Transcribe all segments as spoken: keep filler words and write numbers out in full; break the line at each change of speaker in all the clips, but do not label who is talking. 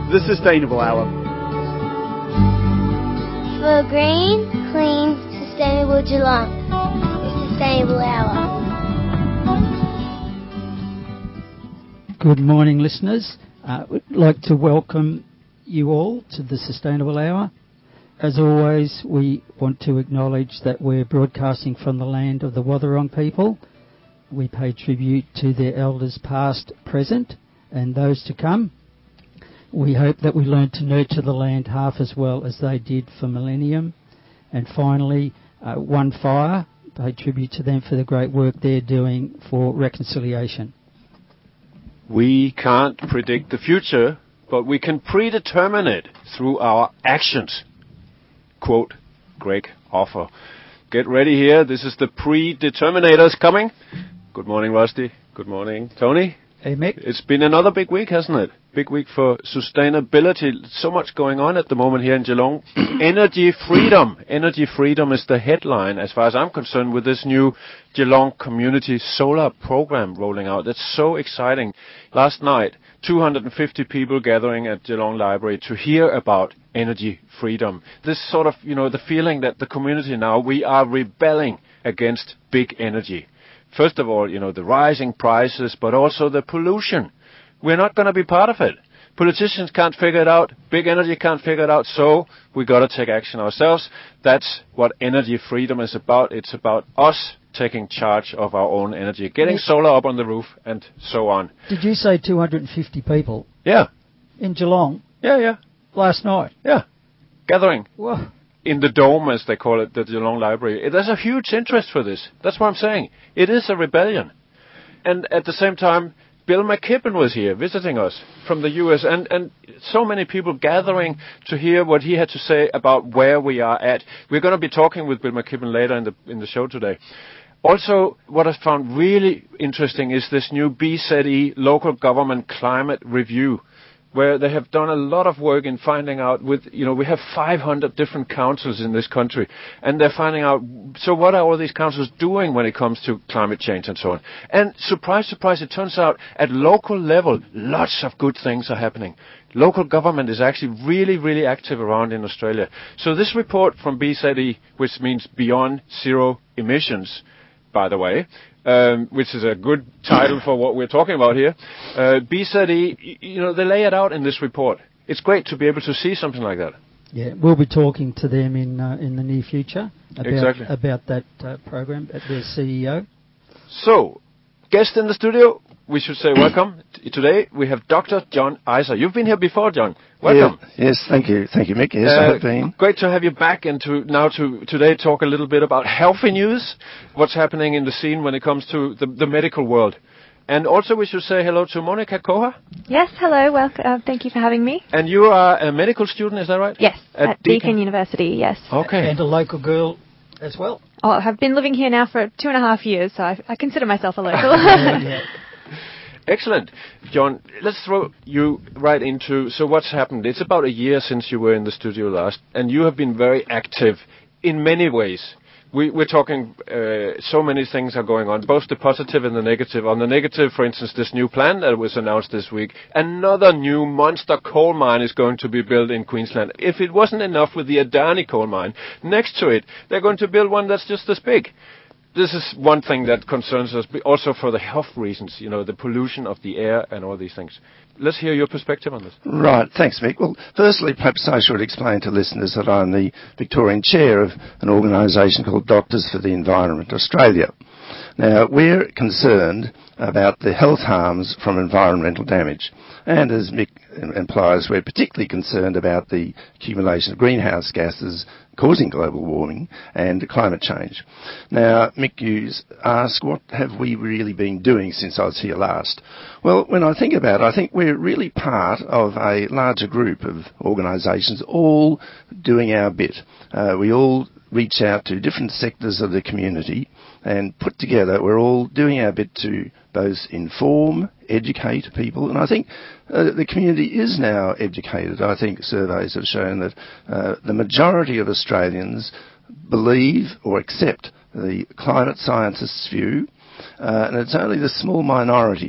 The Sustainable Hour.
For green, clean, sustainable Geelong. The Sustainable Hour.
Good morning, listeners. Uh, we'd like to welcome you all to the Sustainable Hour. As always, we want to acknowledge that we're broadcasting from the land of the Wathaurong people. We pay tribute to their elders past, present, and those to come. We hope that we learn to nurture the land half as well as they did for millennium. And finally, uh, One Fire, pay tribute to them for the great work they're doing for reconciliation.
We can't predict the future, but we can predetermine it through our actions. Quote Greg Offer. Get ready here. This is the Predeterminators coming. Good morning, Rusty. Good morning, Tony.
Hey, Mick.
It's been another big week, hasn't it? Big week for sustainability. So much going on at the moment here in Geelong. Energy freedom. Energy freedom is the headline, as far as I'm concerned, with this new Geelong Community Solar Program rolling out. That's so exciting. Last night, two hundred fifty people gathering at Geelong Library to hear about energy freedom. This sort of, you know, the feeling that the community now, we are rebelling against big energy. First of all, you know, the rising prices, but also the pollution. We're not going to be part of it. Politicians can't figure it out. Big energy can't figure it out. So we got to take action ourselves. That's what energy freedom is about. It's about us taking charge of our own energy, getting yes. solar up on the roof, and so on.
Did you say two hundred fifty people?
Yeah.
In Geelong?
Yeah, yeah.
Last night?
Yeah. Gathering.
Whoa.
In the dome, as they call it, the Geelong Library. There's a huge interest for this. That's what I'm saying. It is a rebellion. And at the same time, Bill McKibben was here visiting us from the U S, and, and so many people gathering to hear what he had to say about where we are at. We're going to be talking with Bill McKibben later in the in the show today. Also, what I found really interesting is this new B Z E Local Government Climate Review, where they have done a lot of work in finding out with, you know, we have five hundred different councils in this country, and they're finding out, so what are all these councils doing when it comes to climate change and so on? And surprise, surprise, it turns out at local level, lots of good things are happening. Local government is actually really, really active around in Australia. So this report from B Z E, which means Beyond Zero Emissions, by the way, Um, which is a good title for what we're talking about here. Uh, B Z E, you know, they lay it out in this report. It's great to be able to see something like that.
Yeah, we'll be talking to them in uh, in the near future about,
exactly.
about that uh, program, at their C E O.
So, guest in the studio, we should say welcome. Today we have Doctor John Iser. You've been here before, John. Welcome.
Yeah, yes, thank you. Thank you, Mick. Yes,
uh,
I have been.
Great to have you back and to now to today talk a little bit about healthy news, what's happening in the scene when it comes to the, the medical world. And also we should say hello to Monica Koha.
Yes, hello. Welcome. Uh, thank you for having me.
And you are a medical student, is that right?
Yes, at, at Deakin.
Deakin
University, yes.
Okay.
And a local girl as well.
Oh, I've been living here now for two and a half years, so I, I consider myself a local.
yeah, yeah.
Excellent. John, let's throw you right into, so what's happened? It's about a year since you were in the studio last, and you have been very active in many ways. We, we're talking, uh, so many things are going on, both the positive and the negative. On the negative, for instance, this new plan that was announced this week, another new monster coal mine is going to be built in Queensland. If it wasn't enough with the Adani coal mine, next to it, they're going to build one that's just as big. This is one thing that concerns us, but also for the health reasons, you know, the pollution of the air and all these things. Let's hear your perspective on this.
Right, thanks, Mick. Well, firstly, perhaps I should explain to listeners that I'm the Victorian chair of an organisation called Doctors for the Environment Australia. Now, we're concerned about the health harms from environmental damage. And as Mick implies, we're particularly concerned about the accumulation of greenhouse gases causing global warming and climate change. Now, Mick, you ask, what have we really been doing since I was here last? Well, when I think about it, I think we're really part of a larger group of organisations all doing our bit. Uh, we all reach out to different sectors of the community, and put together we're all doing our bit to both inform, educate people, and I think uh, the community is now educated. I think surveys have shown that uh, the majority of Australians believe or accept the climate scientists' view, uh, and it's only the small minority that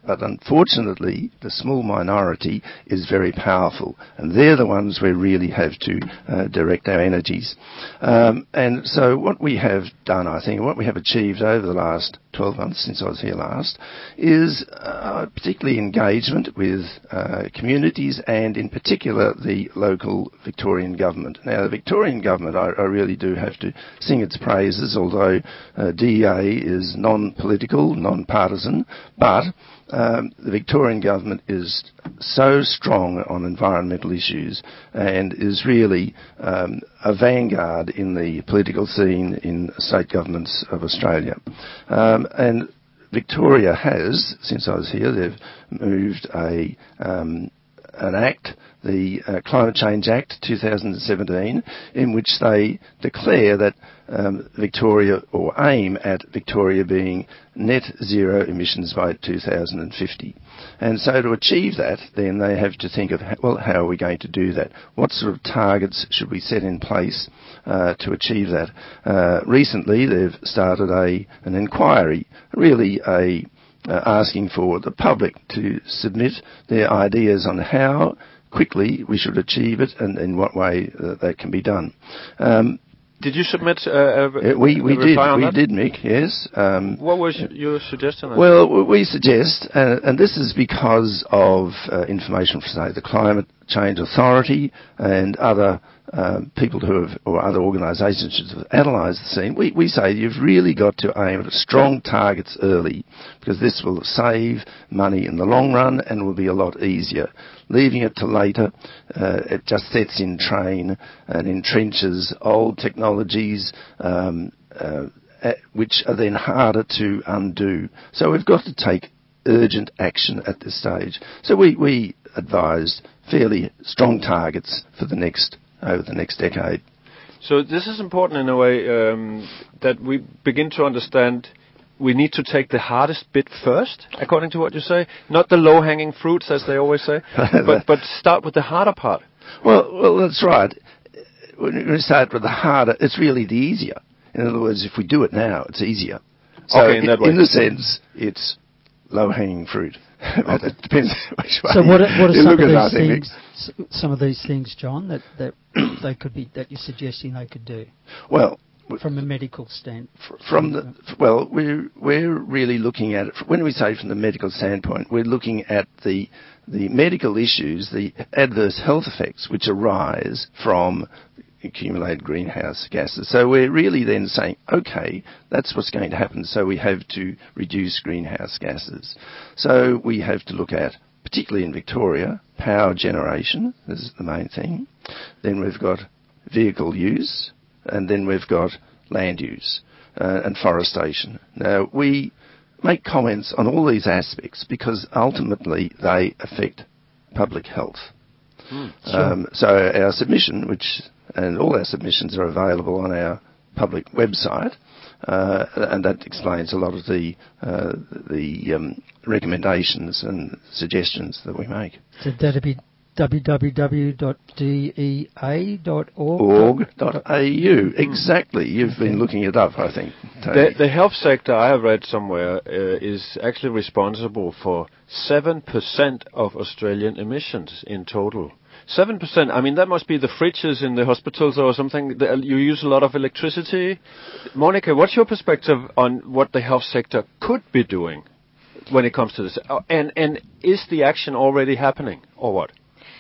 But unfortunately, the small minority is very powerful, and they're the ones we really have to uh, direct our energies. Um, and so what we have done, I think, what we have achieved over the last twelve months since I was here last, is uh, particularly engagement with uh, communities and in particular the local Victorian government. Now the Victorian government, I, I really do have to sing its praises, although uh, D E A is non-political, non-partisan, but Um, the Victorian government is so strong on environmental issues and is really um, a vanguard in the political scene in state governments of Australia. Um, and Victoria has, since I was here, they've moved a um, an act, the uh, Climate Change Act two thousand seventeen, in which they declare that um, Victoria, or aim at Victoria being net zero emissions by two thousand fifty. And so to achieve that, then they have to think of, well, how are we going to do that? What sort of targets should we set in place uh, to achieve that? Uh, recently, they've started a an inquiry, really a Uh, asking for the public to submit their ideas on how quickly we should achieve it and in what way uh, that can be done. Um,
did you submit uh, a,
uh, we we
a
did
on
we
that?
did, Mick? Yes. Um,
what was your suggestion?
Well, we suggest, uh, and this is because of uh, information from, say, the Climate Change Authority and other uh, people who have, or other organisations who have analysed the scene. We, we say you've really got to aim at strong targets early, because this will save money in the long run and will be a lot easier. Leaving it to later, uh, it just sets in train and entrenches old technologies, um, uh, which are then harder to undo. So we've got to take urgent action at this stage. So we, we advised fairly strong targets for the next, over the next decade.
So this is important in a way um, that we begin to understand we need to take the hardest bit first, according to what you say, not the low-hanging fruits, as they always say, but, but start with the harder part.
Well, well, that's right. When you start with the harder, it's really the easier. In other words, if we do it now, it's easier. So
okay, in that way.
In the sense, it's low-hanging fruit. Okay. It depends which way.
So what are, what are
you
some
look
of
at
these
nothing.
things? Some of these things, John, that that they could be that you're suggesting they could do.
Well,
from a medical standpoint.
From the well, we're we're really looking at it. When we say from the medical standpoint, we're looking at the the medical issues, the adverse health effects which arise from accumulated greenhouse gases. So we're really then saying, okay, that's what's going to happen. So we have to reduce greenhouse gases. So we have to look at, particularly in Victoria, power generation. This is the main thing. Then we've got vehicle use, and then we've got land use uh, and forestation. Now, we make comments on all these aspects because ultimately they affect public health. Mm, sure. um, so our submission, which and all our submissions are available on our public website, uh, and that explains a lot of the uh, the um, recommendations and suggestions that we make.
So that'd be w w w dot d e a dot org.
org dot a u. Exactly. You've okay. been looking it up, I think.
The, the health sector, I have read somewhere, uh, is actually responsible for seven percent of Australian emissions in total. seven percent, I mean, that must be the fridges in the hospitals or something. The, you use a lot of electricity. Monica, what's your perspective on what the health sector could be doing when it comes to this? Uh, and, and is the action already happening, or what?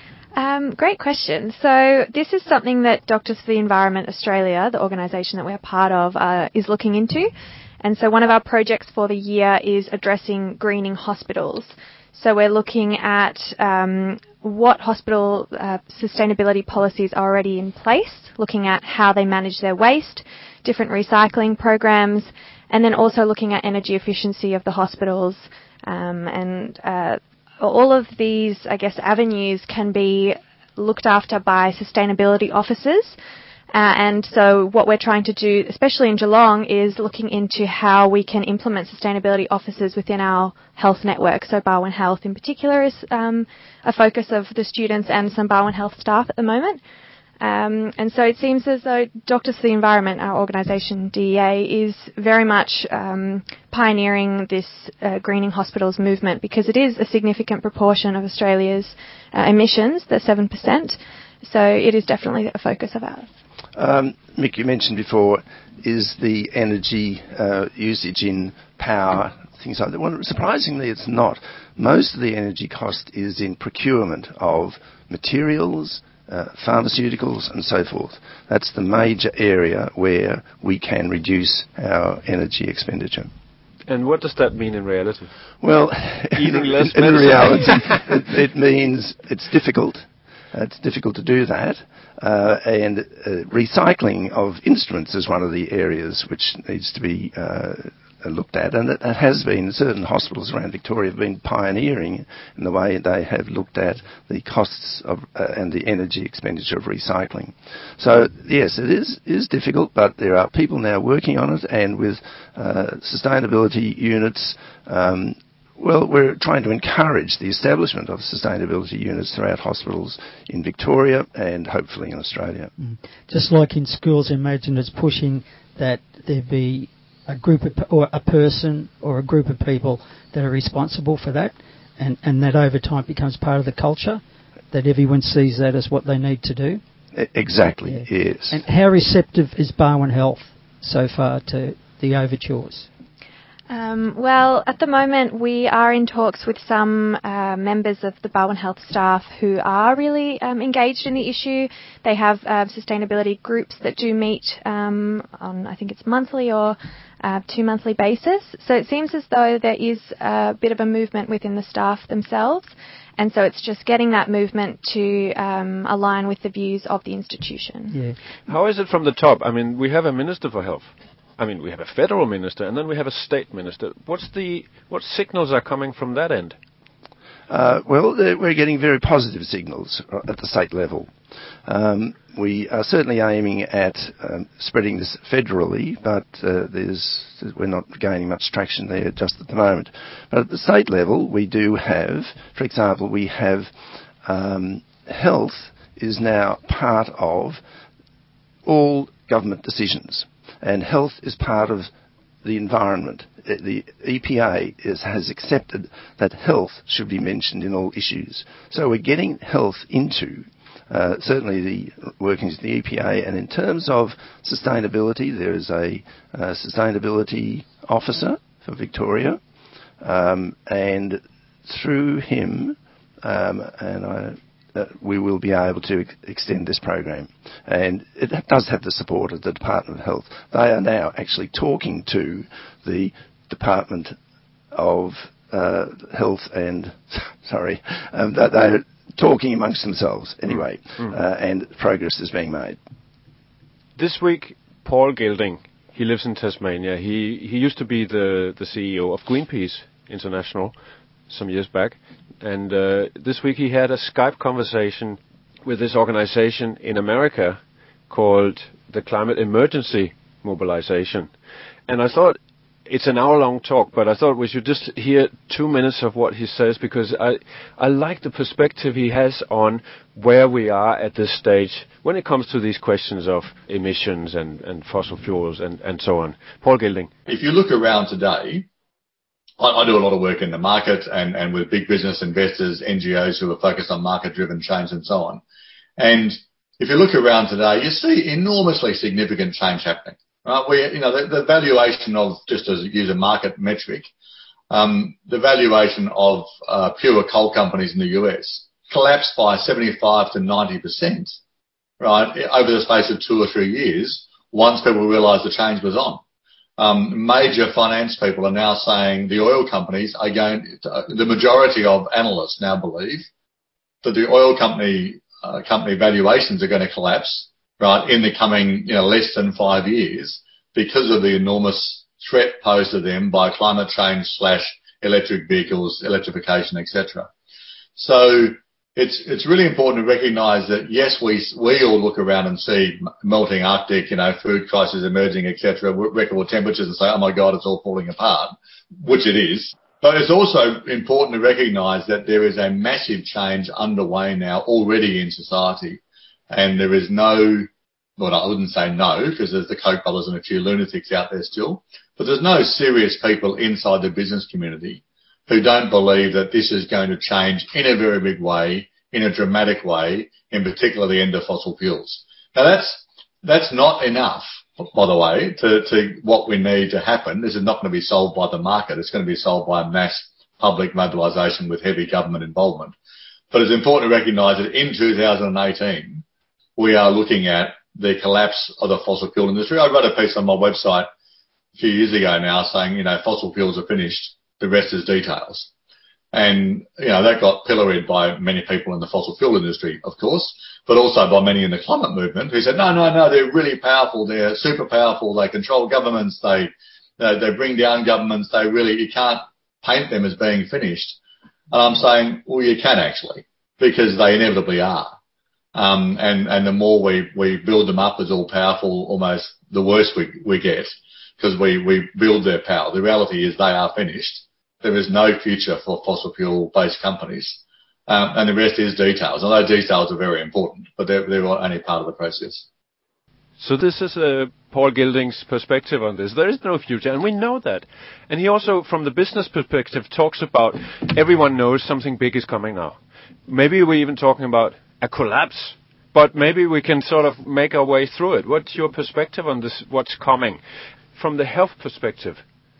Um, great question. So this is something that Doctors for the Environment Australia, the organisation that we're part of, uh, is looking into. And so one of our projects for the year is addressing greening hospitals. So we're looking at um, what hospital uh, sustainability policies are already in place, looking at how they manage their waste, different recycling programs, and then also looking at energy efficiency of the hospitals. Um, and uh, all of these, I guess, avenues can be looked after by sustainability officers. Uh, and so what we're trying to do, especially in Geelong, is looking into how we can implement sustainability officers within our health network. So Barwon Health in particular is um, a focus of the students and some Barwon Health staff at the moment. Um, and so it seems as though Doctors for the Environment, our organisation D E A, is very much um, pioneering this uh, greening hospitals movement, because it is a significant proportion of Australia's uh, emissions, the seven percent. So it is definitely a focus of ours.
Um, Mick, you mentioned before, is the energy uh, usage in power, things like that. Well, surprisingly, it's not. Most of the energy cost is in procurement of materials, uh, pharmaceuticals and so forth. That's the major area where we can reduce our energy expenditure.
And what does that mean in reality?
Well,
eating less
in, in
medicine.
reality, it, it means it's difficult. Uh, it's difficult to do that. Uh, and uh, recycling of instruments is one of the areas which needs to be uh, looked at. And it, it has been, certain hospitals around Victoria have been pioneering in the way they have looked at the costs of uh, and the energy expenditure of recycling. So, yes, it is, is difficult, but there are people now working on it, and with uh, sustainability units, um, well, we're trying to encourage the establishment of sustainability units throughout hospitals in Victoria and hopefully in Australia.
Mm. Just like in schools, imagine it's pushing that there be a group of, or a person or a group of people that are responsible for that, and, and that over time becomes part of the culture, that everyone sees that as what they need to do.
Exactly, yeah. Yes.
And how receptive is Barwon Health so far to the overtures?
Um, well, at the moment we are in talks with some uh, members of the Barwon Health staff who are really um, engaged in the issue. They have uh, sustainability groups that do meet um, on, I think it's monthly or uh, two monthly basis. So it seems as though there is a bit of a movement within the staff themselves. And so it's just getting that movement to um, align with the views of the institution.
Yeah.
How is it from the top? I mean, we have a Minister for Health. I mean, we have a federal minister, and then we have a state minister. What's the what signals are coming from that end?
Uh, well, we're getting very positive signals at the state level. Um, we are certainly aiming at um, spreading this federally, but uh, there's we're not gaining much traction there just at the moment. But at the state level, we do have, for example, we have um, health is now part of all government decisions. And health is part of the environment. The E P A is, has accepted that health should be mentioned in all issues. So we're getting health into uh, certainly the workings of the E P A. And in terms of sustainability, there is a, a sustainability officer for Victoria, um, and through him, um, and I. Uh, we will be able to ex- extend this program. And it does have the support of the Department of Health. They are now actually talking to the Department of uh, Health and, sorry, um, they, they're talking amongst themselves anyway, mm. uh, and progress is being made.
This week, Paul Gilding, he lives in Tasmania. He, he used to be the, the C E O of Greenpeace International some years back. And uh, this week he had a Skype conversation with this organization in America called the Climate Emergency Mobilization. And I thought, it's an hour-long talk, but I thought we should just hear two minutes of what he says, because I, I like the perspective he has on where we are at this stage when it comes to these questions of emissions and, and fossil fuels and, and so on. Paul Gilding.
If you look around today, I do a lot of work in the market and, and with big business investors, N G Os who are focused on market-driven change and so on. And if you look around today, you see enormously significant change happening. Right? We, you know, the, the valuation of, just to use a market metric, um, the valuation of uh, pure coal companies in the U S collapsed by seventy-five to ninety percent, right, over the space of two or three years once people realised the change was on. Um, major finance people are now saying the oil companies are going to, the majority of analysts now believe that the oil company uh, company valuations are going to collapse, right, in the coming, you know, less than five years because of the enormous threat posed to them by climate change slash electric vehicles, electrification, et cetera. So it's it's really important to recognise that, yes, we we all look around and see melting Arctic, you know, food crisis emerging, et cetera, record temperatures, and say, oh my God, it's all falling apart, which it is. But it's also important to recognise that there is a massive change underway now already in society, And there is no, well, I wouldn't say no, because there's the Koch brothers and a few lunatics out there still, but there's no serious people inside the business community who don't believe that this is going to change in a very big way, in a dramatic way, in particular the end of fossil fuels. Now that's, that's not enough, by the way, to, to what we need to happen. This is not going to be solved by the market. It's going to be solved by mass public mobilisation with heavy government involvement. But it's important to recognise that in two thousand eighteen, we are looking at the collapse of the fossil fuel industry. I wrote a piece on my website a few years ago now saying, you know, fossil fuels are finished, the rest is details. And, you know, that got pilloried by many people in the fossil fuel industry, of course, but also by many in the climate movement who said, no, no, no, they're really powerful, they're super powerful, they control governments, they, they, they bring down governments, they really, you can't paint them as being finished. And I'm saying, well, you can actually, because they inevitably are. Um, and, and the more we, we build them up as all powerful, almost the worse we, we get, because we, we build their power. The reality is they are finished. There is no future for fossil fuel based companies. Um, and the rest is details. And those details are very important, but they're, they're only part of the process.
So this is uh, Paul Gilding's perspective on this. There is no future, and we know that. And he also, from the business perspective, talks about everyone knows something big is coming now. Maybe we're even talking about a collapse, but maybe we can sort of make our way through it. What's your perspective on this, what's coming? From the health perspective.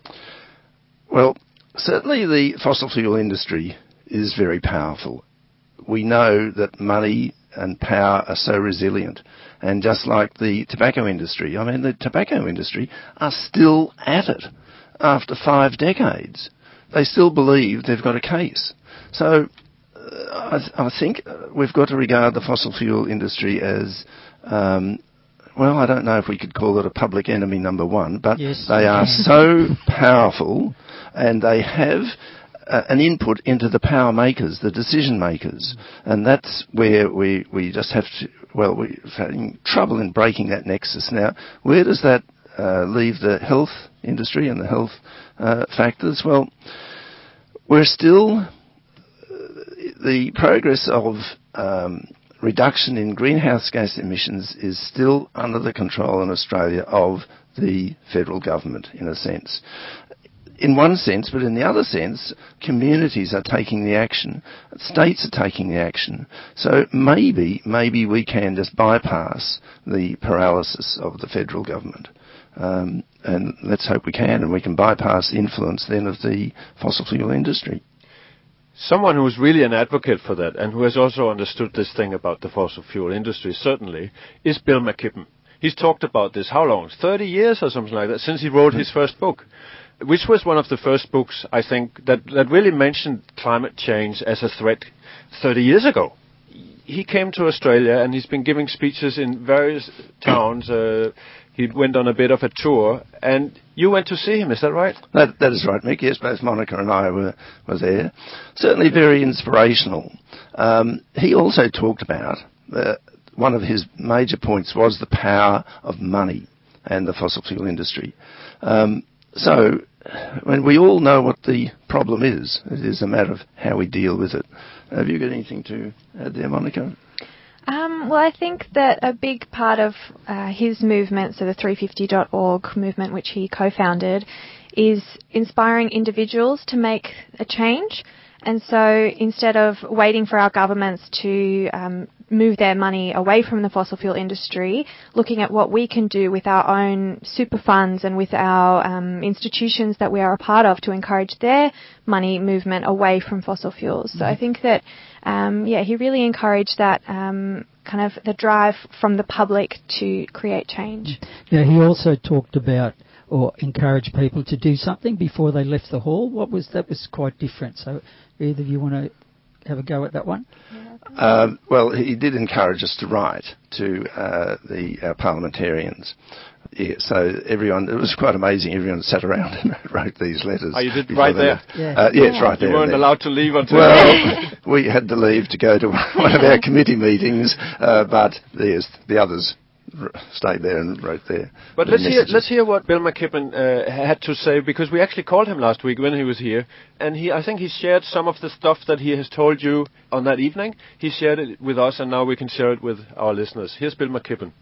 Well, certainly the fossil fuel industry is very powerful. We know that money and power are so resilient. And just like the tobacco industry, I mean, the tobacco industry are still at it after five decades. They still believe they've got a case. So uh, I, th- I think we've got to regard the fossil fuel industry as, um, well, I don't know if we could call it a public enemy number one, but
yes,
they are so powerful and they have uh, an input into the power makers, the decision makers. And that's where we, we just have to, well, we're having trouble in breaking that nexus. Now, where does that uh, leave the health industry and the health uh, factors? Well, we're still, the progress of um, reduction in greenhouse gas emissions is still under the control in Australia of the federal government, in a sense. In one sense, but in the other sense, communities are taking the action, states are taking the action. So maybe, maybe we can just bypass the paralysis of the federal government. Um, and let's hope we can, and we can bypass the influence then of the fossil fuel industry.
Someone who is really an advocate for that, and who has also understood this thing about the fossil fuel industry, certainly, is Bill McKibben. He's talked about this, how long? thirty years or something like that, since he wrote his first book, which was one of the first books, I think, that, that really mentioned climate change as a threat thirty years ago. He came to Australia, and he's been giving speeches in various towns. Uh, he went on a bit of a tour, and you went to see him, is that right?
That, that is right, Mick. Yes, both Monica and I were, were there. Certainly very inspirational. Um, he also talked about, uh, one of his major points was the power of money and the fossil fuel industry. Um, so, when we all know what the problem is, it is a matter of how we deal with it. Have you got anything to add there, Monica?
Um, well, I think that a big part of uh, his movement, so the three fifty dot org movement, which he co-founded, is inspiring individuals to make a change. And so instead of waiting for our governments to um, move their money away from the fossil fuel industry, looking at what we can do with our own super funds and with our um, institutions that we are a part of to encourage their money movement away from fossil fuels. Mm-hmm. So I think that, um, yeah, he really encouraged that um, kind of the drive from the public to create change.
Now, he also talked about or encourage people to do something before they left the hall. What was that? Was quite different. So, either of you want to have a go at that one?
Um, well, he did encourage us to write to uh, the uh, parliamentarians. Yeah, so everyone, it was quite amazing. Everyone sat around and wrote these letters.
Oh, you did right there?
Yeah.
Uh, yes, yeah. right there.
You weren't
there.
allowed to leave until...
Well, we had to leave to go to one of our committee meetings, uh, but yes, the others stayed there and wrote there.
But let's hear, let's hear what Bill McKibben uh, had to say, because we actually called him last week when he was here, and he, I think he shared some of the stuff that he has told you on that evening. He shared it with us, and now we can share it with our listeners. Here's Bill McKibben.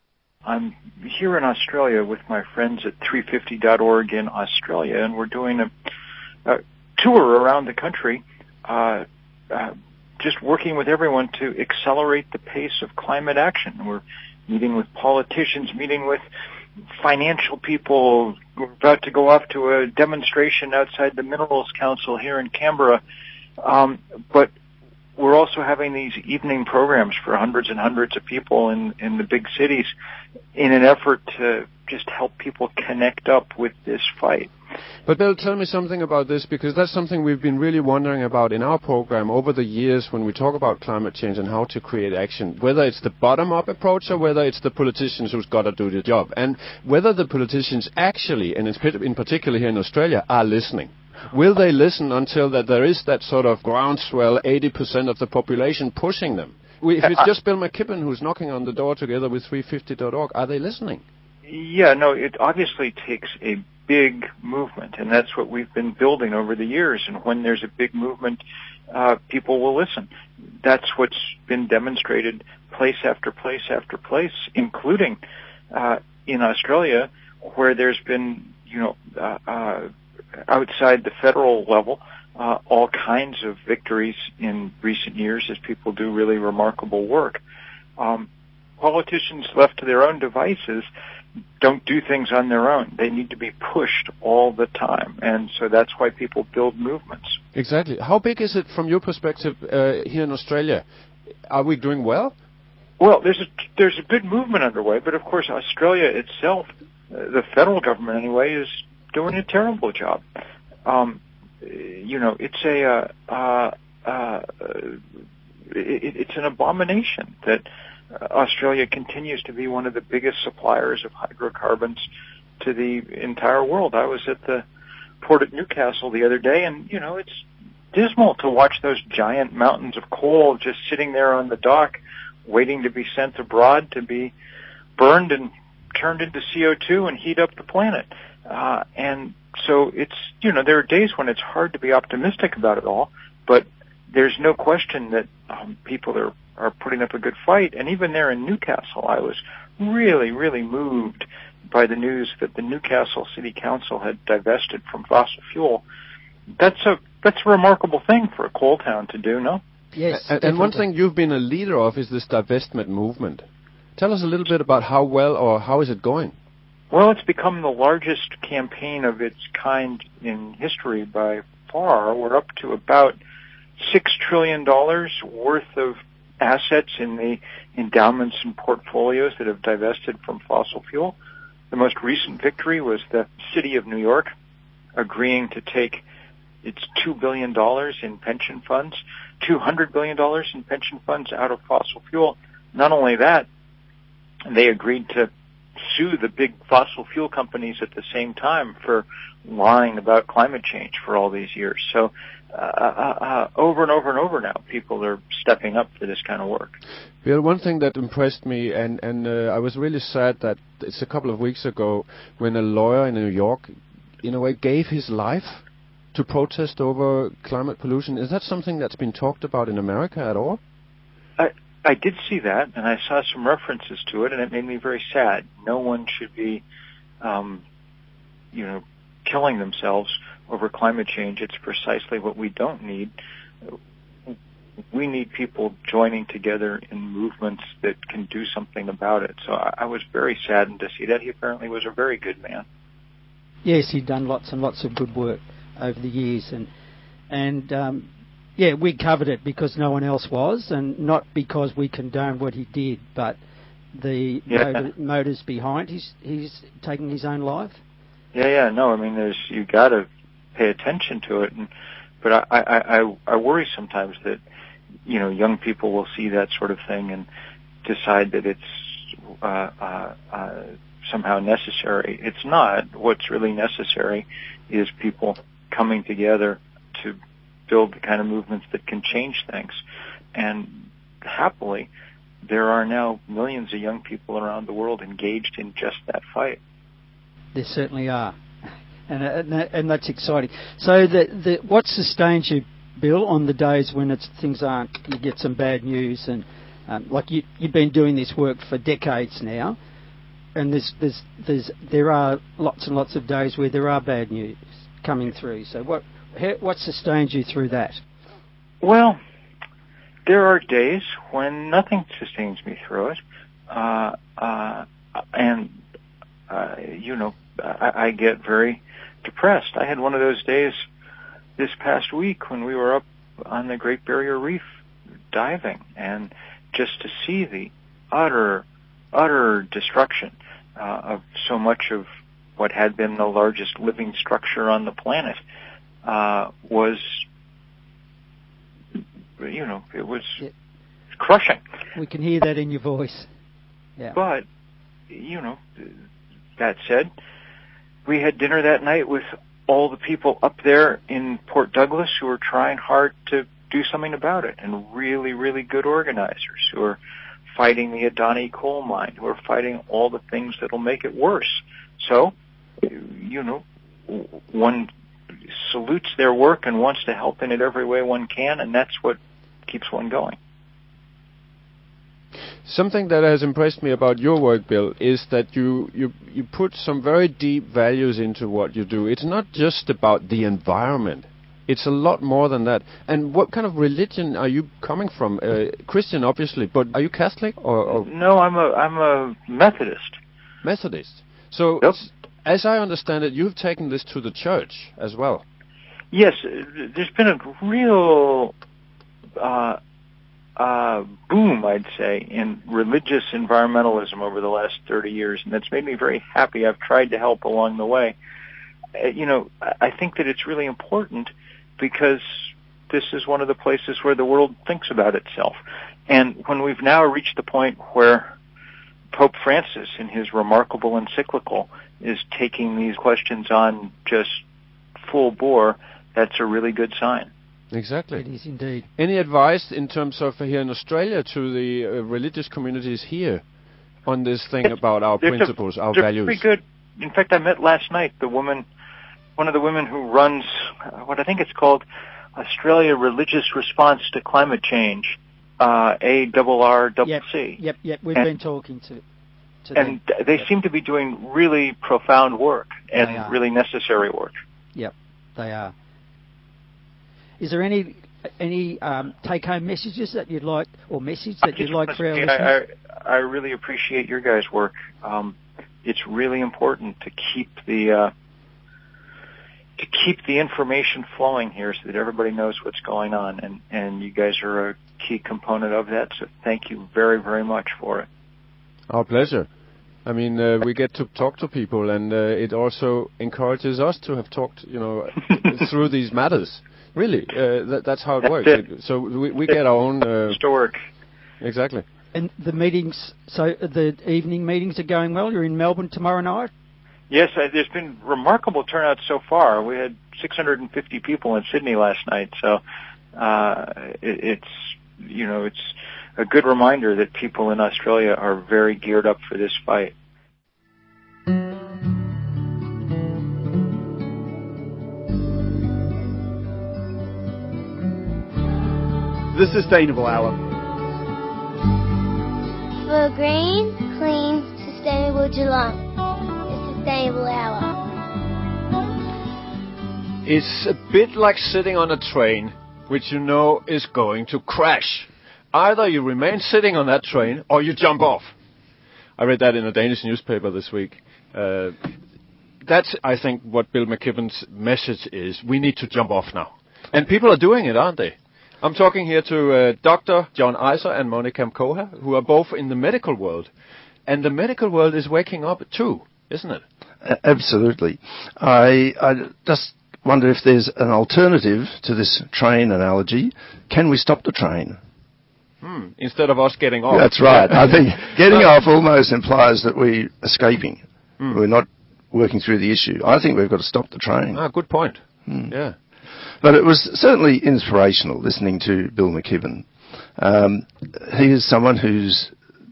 I'm here in Australia with my friends at three fifty dot org in Australia, and we're doing a, a tour around the country, uh, uh, just working with everyone to accelerate the pace of climate action. We're meeting with politicians, meeting with financial people. We're about to go off to a demonstration outside the Minerals Council here in Canberra. Um, but we're also having these evening programs for hundreds and hundreds of people in, in the big cities in an effort to just help people connect up with this fight.
But Bill, tell me something about this, because that's something we've been really wondering about in our program over the years when we talk about climate change and how to create action, whether it's the bottom-up approach or whether it's the politicians who's got to do the job, and whether the politicians actually, and in particular here in Australia, are listening. Will they listen until that there is that sort of groundswell, eighty percent of the population pushing them? If it's just Bill McKibben who's knocking on the door together with three fifty dot org, are they listening?
Yeah, no, it obviously takes a big movement, and that's what we've been building over the years. And when there's a big movement, uh, people will listen. That's what's been demonstrated place after place after place, including uh, in Australia, where there's been, you know, uh, uh, outside the federal level, uh, all kinds of victories in recent years as people do really remarkable work. Um, politicians left to their own devices don't do things on their own. They need to be pushed all the time, and so that's why people build movements.
Exactly. How big is it from your perspective uh, here in Australia? Are we doing well?
Well, there's a, there's a good movement underway, but of course Australia itself, uh, the federal government anyway, is doing a terrible job. Um, you know, it's a uh, uh, uh, it, it's an abomination that uh, Australia continues to be one of the biggest suppliers of hydrocarbons to the entire world. I was at the port at Newcastle the other day, and you know, it's dismal to watch those giant mountains of coal just sitting there on the dock, waiting to be sent abroad to be burned and turned into C O two and heat up the planet. Uh, and so it's, you know, there are days when it's hard to be optimistic about it all, but there's no question that um, people are, are putting up a good fight. And even there in Newcastle, I was really, really moved by the news that the Newcastle City Council had divested from fossil fuel. That's a, that's a remarkable thing for a coal town to do, no?
Yes.
And, and one thing you've been a leader of is this divestment movement. Tell us a little bit about how well or how is it going?
Well, it's become the largest campaign of its kind in history by far. We're up to about six trillion dollars worth of assets in the endowments and portfolios that have divested from fossil fuel. The most recent victory was the city of New York agreeing to take its two billion dollars in pension funds, two hundred billion dollars in pension funds out of fossil fuel. Not only that, they agreed to sue the big fossil fuel companies at the same time for lying about climate change for all these years. So uh, uh, uh, over and over and over now, people are stepping up for this kind of work.
Bill, one thing that impressed me, and, and uh, I was really sad that it's a couple of weeks ago when a lawyer in New York, in a way, gave his life to protest over climate pollution. Is that something that's been talked about in America at all?
I, I did see that, and I saw some references to it, and it made me very sad. No one should be, um, you know, killing themselves over climate change. It's precisely what we don't need. We need people joining together in movements that can do something about it. So I, I was very saddened to see that. He apparently was a very good man.
Yes, he'd done lots and lots of good work over the years, and and um, yeah, we covered it because no one else was, and not because we condoned what he did, but the
yeah.
motive, motives behind his he's taking his own life.
Yeah, yeah, no, I mean, there's you got to pay attention to it, and but I, I, I, I worry sometimes that you know young people will see that sort of thing and decide that it's uh, uh, uh, somehow necessary. It's not. What's really necessary is people coming together to build the kind of movements that can change things. And happily, there are now millions of young people around the world engaged in just that fight.
There certainly are. And, and, that, and that's exciting. So the, the, what sustains you, Bill, on the days when it's, things aren't, you get some bad news, and um, like you, you've been doing this work for decades now, and there's, there's, there's, there are lots and lots of days where there are bad news coming through. So what, what sustains you through that?
Well, there are days when nothing sustains me through it, uh, uh, and uh, you know, I, I get very depressed. I had one of those days this past week when we were up on the Great Barrier Reef diving, and just to see the utter, utter destruction uh, of so much of what had been the largest living structure on the planet uh, was, you know, it was yeah. crushing.
We can hear that in your voice. Yeah.
But, you know, that said, we had dinner that night with all the people up there in Port Douglas who are trying hard to do something about it, and really, really good organizers who are fighting the Adani coal mine, who are fighting all the things that will make it worse. So, you know, one salutes their work and wants to help in it every way one can, and that's what keeps one going.
Something that has impressed me about your work, Bill, is that you, you, you put some very deep values into what you do. It's not just about the environment. It's a lot more than that. And what kind of religion are you coming from? Uh, Christian, obviously, but are you Catholic? Or, or
No, I'm a I'm a Methodist.
Methodist. So,
yep.
As I understand it, you've taken this to the church as well.
Yes, there's been a real uh, uh, boom, I'd say, in religious environmentalism over the last thirty years, and that's made me very happy. I've tried to help along the way. Uh, you know, I think that it's really important because this is one of the places where the world thinks about itself. And when we've now reached the point where Pope Francis, in his remarkable encyclical, is taking these questions on just full bore, that's a really good sign.
Exactly.
It is indeed.
Any advice in terms of uh, here in Australia to the uh, religious communities here on this thing it's, about our principles,
a,
our values?
Pretty good. In fact, I met last night the woman, one of the women who runs uh, what I think it's called Australia Religious Response to Climate Change, uh, A R R C C.
Yep, yep, yep. We've
and,
been talking to. to
and
them.
they
yep.
seem to be doing really profound work and really necessary work.
Yep, they are. Is there any any um, take-home messages that you'd like, or message that you'd like for our listeners?
I, I, I really appreciate your guys' work. Um, it's really important to keep the uh, to keep the information flowing here, so that everybody knows what's going on, and and you guys are a key component of that. So thank you very, very much for it.
Our pleasure. I mean, uh, we get to talk to people, and uh, it also encourages us to have talked, you know, through these matters. Really, uh, that, that's how it
that's
works.
It.
So we, we get our own uh,
story.
Exactly.
And the meetings, so the evening meetings are going well. You're in Melbourne tomorrow night.
Yes, uh, there's been remarkable turnout so far. We had six hundred fifty people in Sydney last night, so uh, it, it's you know it's a good reminder that people in Australia are very geared up for this fight.
The Sustainable Hour.
For a green, clean, sustainable Geelong. The Sustainable Hour.
It's a bit like sitting on a train which you know is going to crash. Either you remain sitting on that train or you jump off. I read that in a Danish newspaper this week. Uh, that's, I think, what Bill McKibben's message is. We need to jump off now. And people are doing it, aren't they? I'm talking here to uh, Doctor John Iser and Monica Mkoha, who are both in the medical world. And the medical world is waking up too, isn't it?
Uh, absolutely. I, I just wonder if there's an alternative to this train analogy. Can we stop the train?
Hmm. Instead of us getting off.
That's right. I think getting off almost implies that we're escaping. Hmm. We're not working through the issue. I think we've got to stop the train.
Ah, good point.
Hmm.
Yeah.
But it was certainly inspirational listening to Bill McKibben. Um, he is someone who's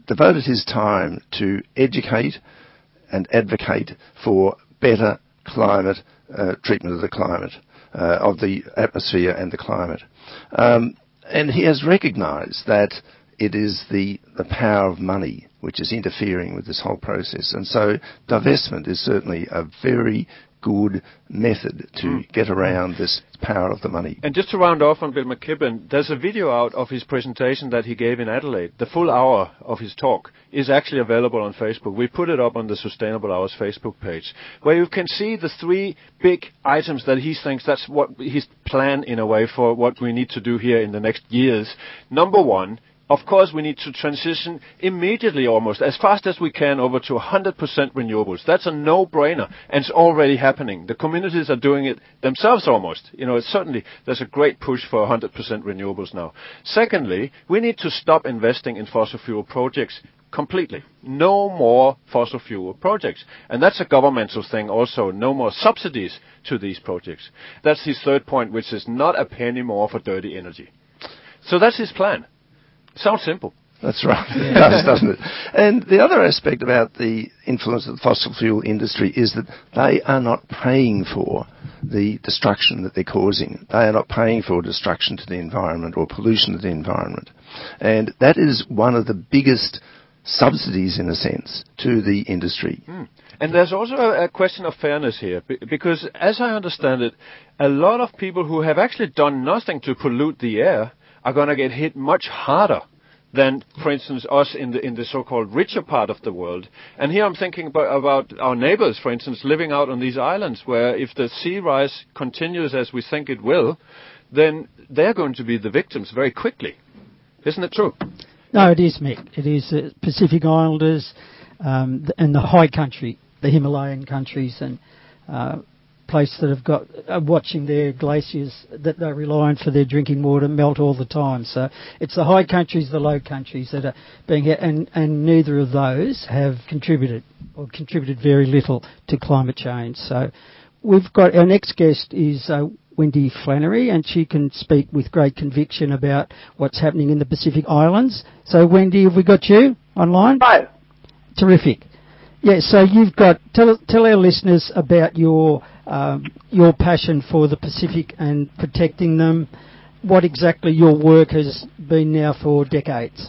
devoted his time to educate and advocate for better climate uh, treatment of the climate, uh, of the atmosphere and the climate. Um, and he has recognised that it is the, the power of money which is interfering with this whole process. And so divestment is certainly a very good method to mm. get around this power of the money.
And just to round off on Bill McKibben, there's a video out of his presentation that he gave in Adelaide. The full hour of his talk is actually available on Facebook. We put it up on the Sustainable Hours Facebook page, where you can see the three big items that he thinks that's what his plan in a way for what we need to do here in the next years. Number one, of course, we need to transition immediately, almost, as fast as we can, over to one hundred percent renewables. That's a no-brainer, and it's already happening. The communities are doing it themselves almost. You know, it's certainly, there's a great push for one hundred percent renewables now. Secondly, we need to stop investing in fossil fuel projects completely. No more fossil fuel projects. And that's a governmental thing also. No more subsidies to these projects. That's his third point, which is not a penny more for dirty energy. So that's his plan. Sounds simple.
That's right. It does, doesn't it? And the other aspect about the influence of the fossil fuel industry is that they are not paying for the destruction that they're causing. They are not paying for destruction to the environment or pollution to the environment. And that is one of the biggest subsidies, in a sense, to the industry.
Mm. And there's also a, a question of fairness here, because as I understand it, a lot of people who have actually done nothing to pollute the air are going to get hit much harder than, for instance, us in the in the so-called richer part of the world. And here I'm thinking about, about our neighbors, for instance, living out on these islands, where if the sea rise continues as we think it will, then they're going to be the victims very quickly. Isn't it true?
No, it is, Mick. It is uh, Pacific Islanders um, and the high country, the Himalayan countries, and uh, place that have got uh, watching their glaciers that they rely on for their drinking water melt all the time. So it's the high countries, the low countries that are being hit, and, and neither of those have contributed or contributed very little to climate change. So we've got our next guest is uh, Wendy Flannery, and she can speak with great conviction about what's happening in the Pacific Islands. So Wendy, have we got you online?
No.
Terrific. Yeah, so you've got, tell, tell our listeners about your um, your passion for the Pacific and protecting them, what exactly your work has been now for decades.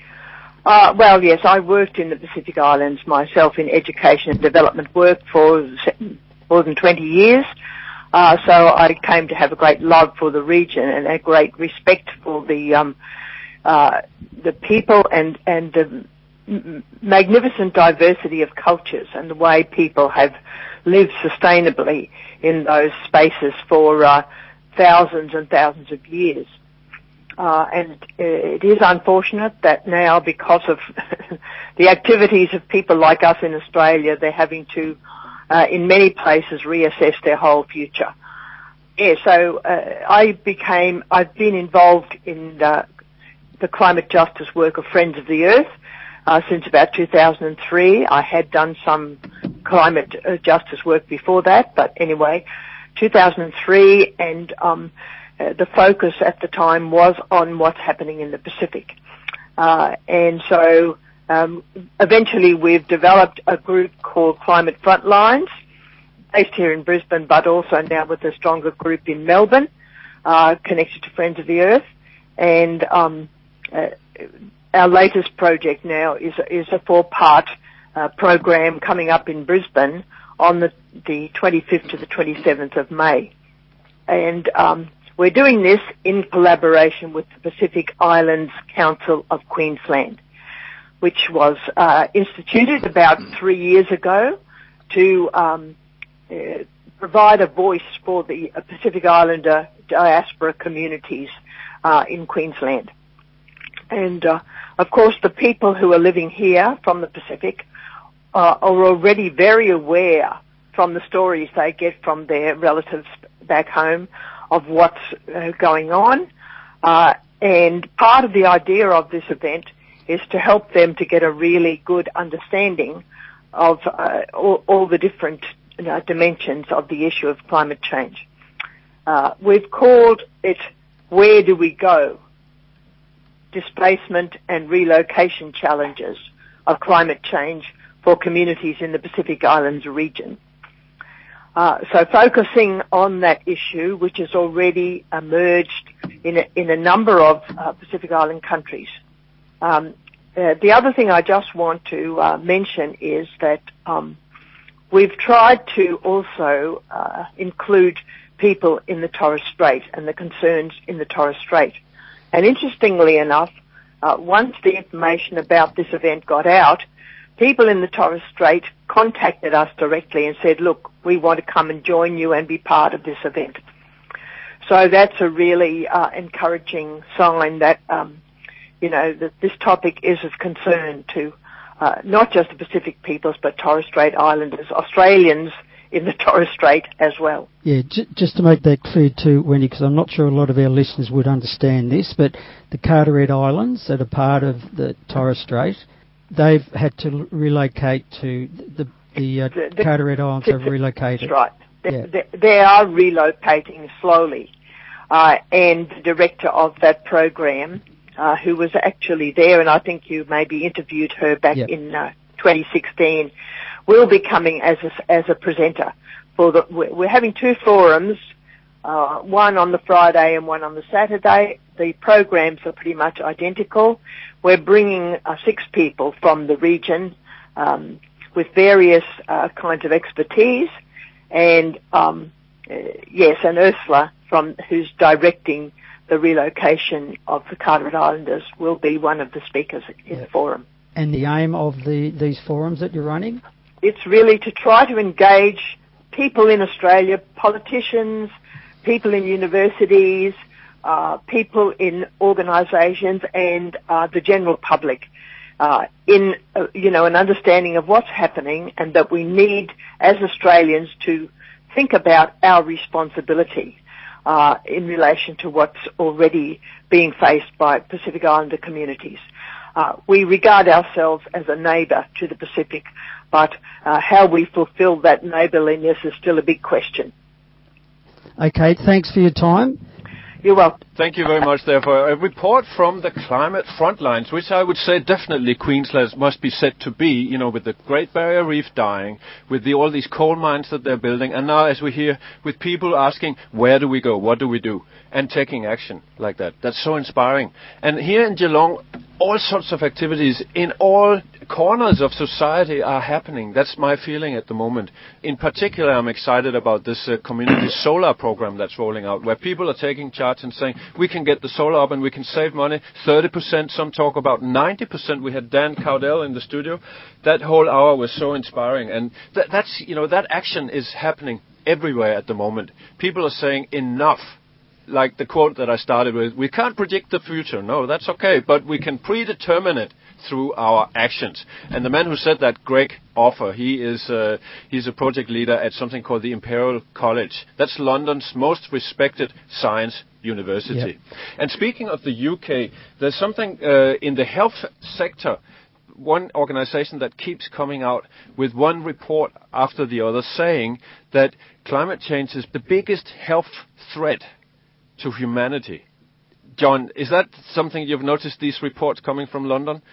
Uh, well, yes, I worked in the Pacific Islands myself in education and development work for more than twenty years. Uh, so I came to have a great love for the region and a great respect for the um, uh, the people and, and the magnificent diversity of cultures and the way people have lived sustainably in those spaces for uh, thousands and thousands of years. Uh, and it is unfortunate that now, because of the activities of people like us in Australia, they're having to, uh, in many places, reassess their whole future. Yeah, so uh, I became, I've been involved in uh, the climate justice work of Friends of the Earth Uh, since about two thousand three. I had done some climate uh, justice work before that, but anyway, two thousand three, and um, uh, the focus at the time was on what's happening in the Pacific. Uh, and so um, eventually we've developed a group called Climate Frontlines, based here in Brisbane, but also now with a stronger group in Melbourne, uh, connected to Friends of the Earth. And um, uh, our latest project now is, is a four-part uh, program coming up in Brisbane on the, the twenty-fifth to the twenty-seventh of May. And um, we're doing this in collaboration with the Pacific Islands Council of Queensland, which was uh, instituted about three years ago to um, uh, provide a voice for the Pacific Islander diaspora communities uh, in Queensland. And, uh, of course, the people who are living here from the Pacific uh, are already very aware from the stories they get from their relatives back home of what's uh, going on. Uh, and part of the idea of this event is to help them to get a really good understanding of uh, all, all the different you know, dimensions of the issue of climate change. Uh, we've called it Where Do We Go? displacement and relocation challenges of climate change for communities in the Pacific Islands region. Uh, so focusing on that issue, which has already emerged in a, in a number of uh, Pacific Island countries. Um, uh, the other thing I just want to uh, mention is that um, we've tried to also uh, include people in the Torres Strait and the concerns in the Torres Strait. And interestingly enough, uh, once the information about this event got out, people in the Torres Strait contacted us directly and said, look, we want to come and join you and be part of this event. So that's a really uh, encouraging sign that, um, you know, that this topic is of concern to uh, not just the Pacific peoples, but Torres Strait Islanders, Australians in the Torres Strait as well.
Yeah, j- just to make that clear too, Wendy, because I'm not sure a lot of our listeners would understand this, but the Carteret Islands that are part of the Torres Strait, they've had to relocate to the the, uh, the, the Carteret Islands have relocated.
That's right. They,
yeah.
they, they are relocating slowly, uh, and the director of that program, uh, who was actually there, and I think you maybe interviewed her back
yep.
in uh, twenty sixteen, will be coming as a, as a presenter for the. We're having two forums, uh, one on the Friday and one on the Saturday. The programs are pretty much identical. We're bringing uh, six people from the region um, with various uh, kinds of expertise, and um, uh, yes, and Ursula, from who's directing the relocation of the Carteret Islanders, will be one of the speakers in
yeah.
the forum.
And the aim of the these forums that you're running?
It's really to try to engage people in Australia, politicians, people in universities, Uh, people in organisations and uh, the general public uh, in, uh, you know, an understanding of what's happening, and that we need, as Australians, to think about our responsibility uh, in relation to what's already being faced by Pacific Islander communities. Uh, we regard ourselves as a neighbour to the Pacific, but uh, how we fulfil that neighbourliness is still a big question.
Okay, thanks for your time.
You're welcome.
Thank you very much there for a report from the climate frontlines, which I would say definitely Queensland must be said to be, you know, with the Great Barrier Reef dying, with the, all these coal mines that they're building, and now as we hear, with people asking, where do we go, what do we do, and taking action like that. That's so inspiring. And here in Geelong, all sorts of activities in all corners of society are happening. That's my feeling at the moment. In particular, I'm excited about this uh, community solar program that's rolling out, where people are taking charge and saying, we can get the solar up and we can save money, thirty percent, some talk about ninety percent. We had Dan Cowdell in the studio. That whole hour was so inspiring. And th- that's, you know, that action is happening everywhere at the moment. People are saying enough. Like the quote that I started with, we can't predict the future. No, that's okay, but we can predetermine it through our actions. And the man who said that, Greg Offer, he is uh, he's a project leader at something called the Imperial College. That's London's most respected science university. Yep. And speaking of the U K, there's something uh, in the health sector, one organization that keeps coming out with one report after the other saying that climate change is the biggest health threat to humanity. John, is that something you've noticed, these reports coming from London?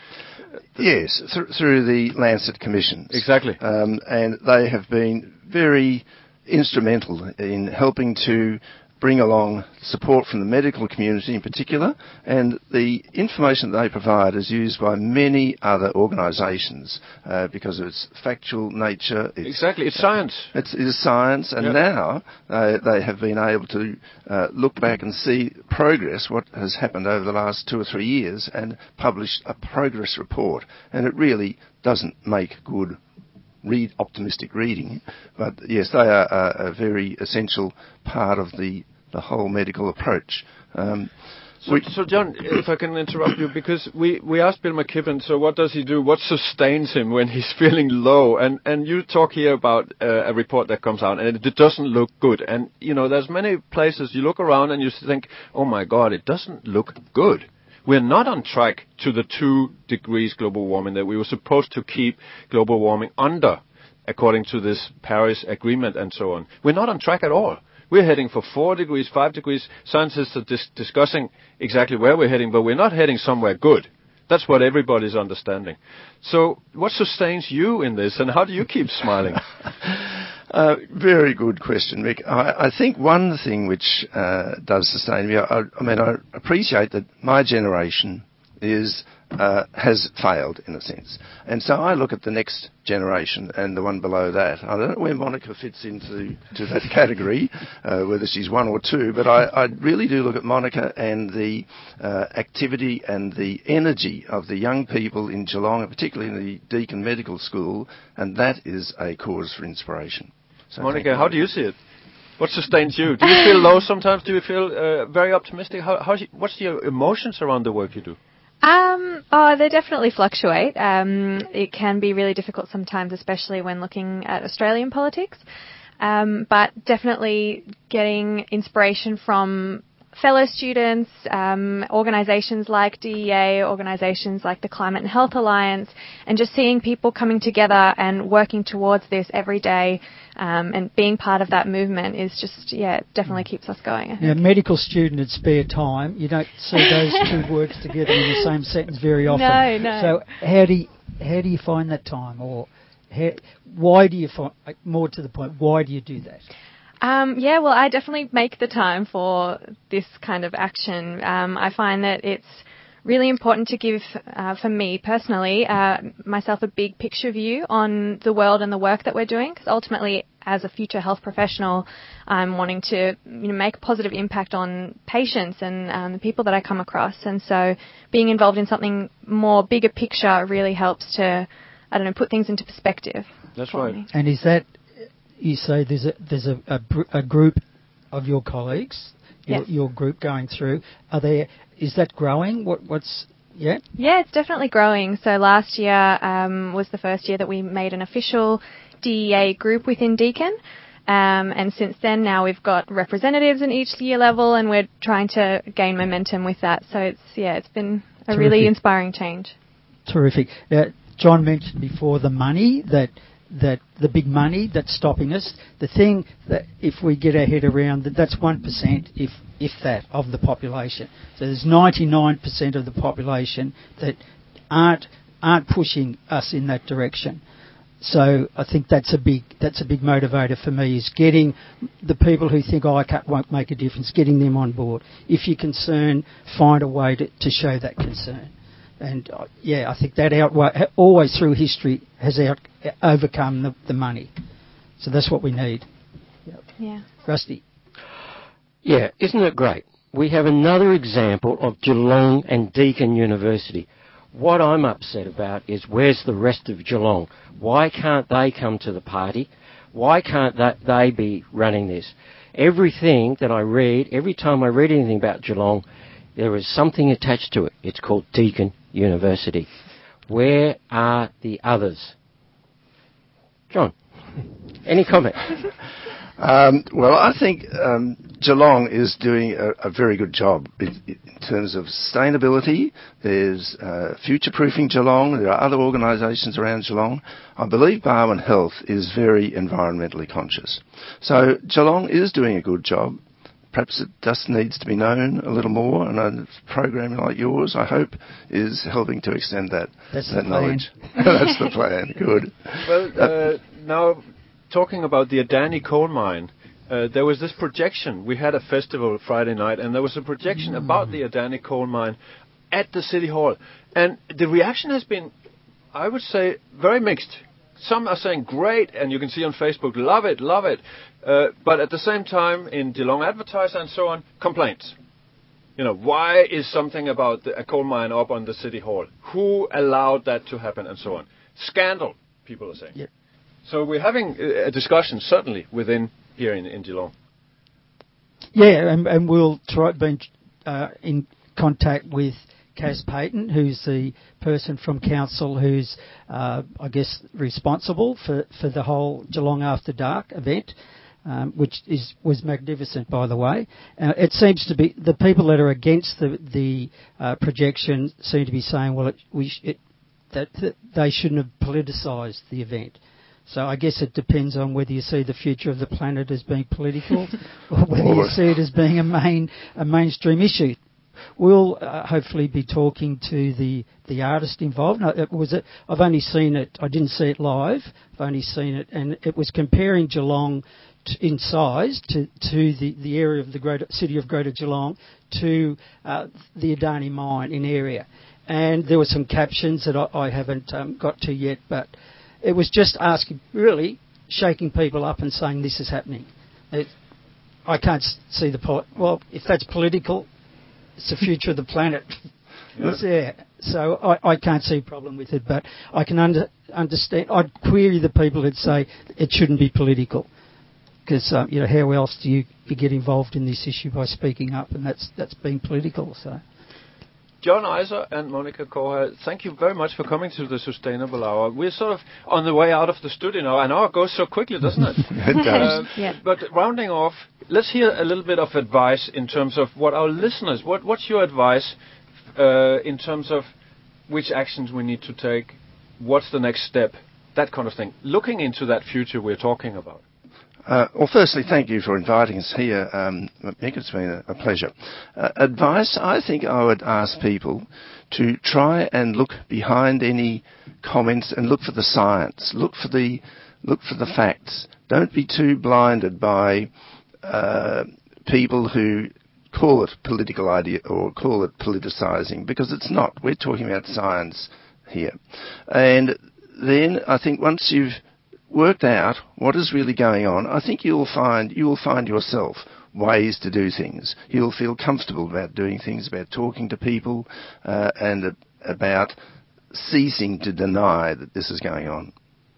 Yes, th- through the Lancet Commissions.
Exactly.
Um, and they have been very instrumental in helping to bring along support from the medical community in particular, and the information that they provide is used by many other organisations uh, because of its factual nature. It's,
exactly, it's science.
It's, it is science, and yep. now uh, they have been able to uh, look back and see progress, what has happened over the last two or three years, and publish a progress report. And it really doesn't make good read optimistic reading, but yes, they are a, a very essential part of the, the whole medical approach. Um,
so, so, John, if I can interrupt you, because we, we asked Bill McKibben, so what does he do? What sustains him when he's feeling low? And and you talk here about uh, a report that comes out, and it, it doesn't look good. And, you know, there's many places you look around and you think, oh, my God, it doesn't look good. We're not on track to the two degrees global warming that we were supposed to keep global warming under, according to this Paris Agreement and so on. We're not on track at all. We're heading for four degrees, five degrees. Scientists are dis- discussing exactly where we're heading, but we're not heading somewhere good. That's what everybody's understanding. So what sustains you in this, and how do you keep smiling?
Uh, very good question, Mick. I, I think one thing which uh, does sustain me, I, I mean, I appreciate that my generation is uh, has failed in a sense, and so I look at the next generation and the one below that. I don't know where Monica fits into to that category, uh, whether she's one or two, but I, I really do look at Monica and the uh, activity and the energy of the young people in Geelong, and particularly in the Deakin Medical School, and that is a cause for inspiration. So
Monica, how do you see it? What sustains you? Do you feel low sometimes? Do you feel uh, very optimistic? How, how's you, what's your emotions around the work you do?
Um, oh, they definitely fluctuate. Um, it can be really difficult sometimes, especially when looking at Australian politics. Um, but definitely getting inspiration from fellow students, um, organisations like D E A, organisations like the Climate and Health Alliance, and just seeing people coming together and working towards this every day, um, and being part of that movement is just, yeah, it definitely keeps us going. I think.
Now, medical student at spare time, you don't see those two words together in the same sentence very often.
No, no.
So how do you, how do you find that time, or how, why do you find, more to the point, why do you do that?
Um, yeah, well, I definitely make the time for this kind of action. Um, I find that it's really important to give, uh, for me personally, uh, myself a big picture view on the world and the work that we're doing, because ultimately, as a future health professional, I'm wanting to, you know, make a positive impact on patients and um, the people that I come across. And so being involved in something more bigger picture really helps to, I don't know, put things into perspective.
That's right.
Me.
And is that, you say there's a there's a, a, a group of your colleagues, your,
yes.
your group going through. Are there? Is that growing? What what's yeah?
Yeah, it's definitely growing. So last year um, was the first year that we made an official D E A group within Deakin, um, and since then now we've got representatives in each year level, and we're trying to gain momentum with that. So it's yeah, it's been a
Terrific.
really inspiring change.
Terrific. Now, John mentioned before the money that. that the big money that's stopping us. The thing that if we get our head around that, that's one percent, if if that, of the population. So there's ninety-nine percent of the population that aren't aren't pushing us in that direction. So I think that's a big that's a big motivator for me, is getting the people who think, oh, I can't, won't make a difference, getting them on board. If you're concerned, find a way to, to show that concern. And, uh, yeah, I think that outweigh, always through history has out, overcome the, the money. So that's what we need. Yep.
Yeah.
Rusty.
Yeah, isn't it great? We have another example of Geelong and Deakin University. What I'm upset about is where's the rest of Geelong? Why can't they come to the party? Why can't that they be running this? Everything that I read, every time I read anything about Geelong, there is something attached to it. It's called Deakin University. Where are the others? John, any comment?
Um, well, I think um, Geelong is doing a, a very good job in, in terms of sustainability. There's uh, future-proofing Geelong. There are other organisations around Geelong. I believe Barwon Health is very environmentally conscious. So Geelong is doing a good job. Perhaps it just needs to be known a little more, and a program like yours, I hope, is helping to extend that,
That's
that
the
knowledge. That's the plan. Good.
Well, uh, now, talking about the Adani coal mine, uh, there was this projection. We had a festival Friday night, and there was a projection mm. about the Adani coal mine at the City Hall. And the reaction has been, I would say, very mixed. Some are saying, great, and you can see on Facebook, love it, love it. Uh, but at the same time, in Geelong Advertiser and so on, complaints. You know, why is something about the, a coal mine up on the City Hall? Who allowed that to happen and so on? Scandal, people are saying.
Yep.
So we're having a discussion, certainly, within here in, in Geelong.
Yeah, and, and we'll try be uh, in contact with Kaz Payton, who's the person from council who's, uh, I guess, responsible for, for the whole Geelong After Dark event, um, which is was magnificent, by the way. Uh, it seems to be the people that are against the the uh, projection seem to be saying, well, it, we sh- it, that, that they shouldn't have politicised the event. So I guess it depends on whether you see the future of the planet as being political or whether you see it as being a main a mainstream issue. We'll uh, hopefully be talking to the, the artist involved. No, it was a, I've only seen it. I didn't see it live. I've only seen it, and it was comparing Geelong t- in size to, to the, the area of the greater city of Greater Geelong to uh, the Adani mine in area. And there were some captions that I, I haven't um, got to yet, but it was just asking, really shaking people up and saying this is happening. It, I can't see the point. Well, if that's political, it's the future of the planet. Yeah. yeah. So I, I can't see a problem with it, but I can under, understand. I'd query the people that say it shouldn't be political, because um, you know, how else do you, you get involved in this issue by speaking up, and that's that's being political. So.
John Iser and Monica Koha, thank you very much for coming to the Sustainable Hour. We're sort of on the way out of the studio now. An hour goes so quickly, doesn't it?
It does.
Uh, yeah. But rounding off, let's hear a little bit of advice in terms of what our listeners, what, what's your advice uh, in terms of which actions we need to take, what's the next step, that kind of thing, looking into that future we're talking about.
Uh, well, firstly, thank you for inviting us here, um, Mick. It's been a, a pleasure. Uh, advice, I think I would ask people to try and look behind any comments and look for the science, look for the look for the facts. Don't be too blinded by uh, people who call it political idea or call it politicising, because it's not. We're talking about science here. And then I think once you've worked out what is really going on, I think you'll find you will find yourself ways to do things. You'll feel comfortable about doing things, about talking to people, uh, and uh, about ceasing to deny that this is going on.